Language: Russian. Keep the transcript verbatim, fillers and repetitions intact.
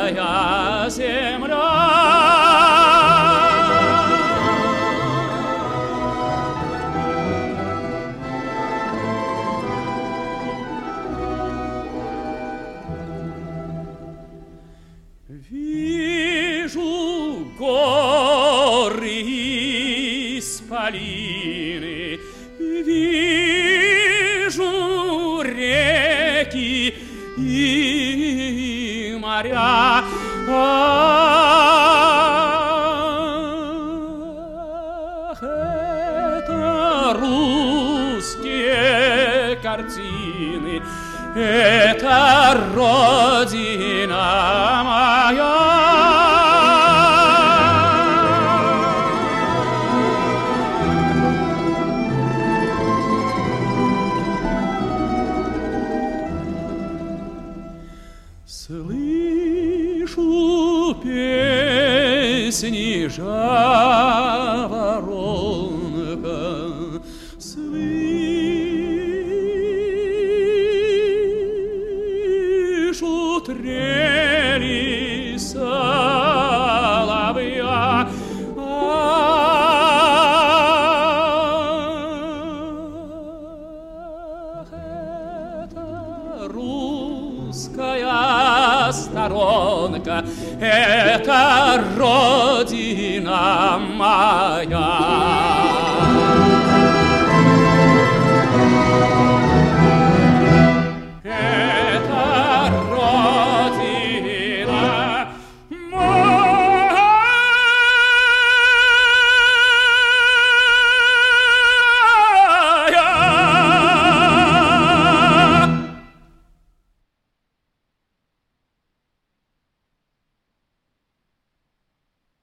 моя земля. Вижу горы исполины, вижу реки и моря. Ах, это русские картины, это Родина моя. Слышу песни жаворонка, слышу трели соловья. Ах, это русская сторонка, это Родина моя.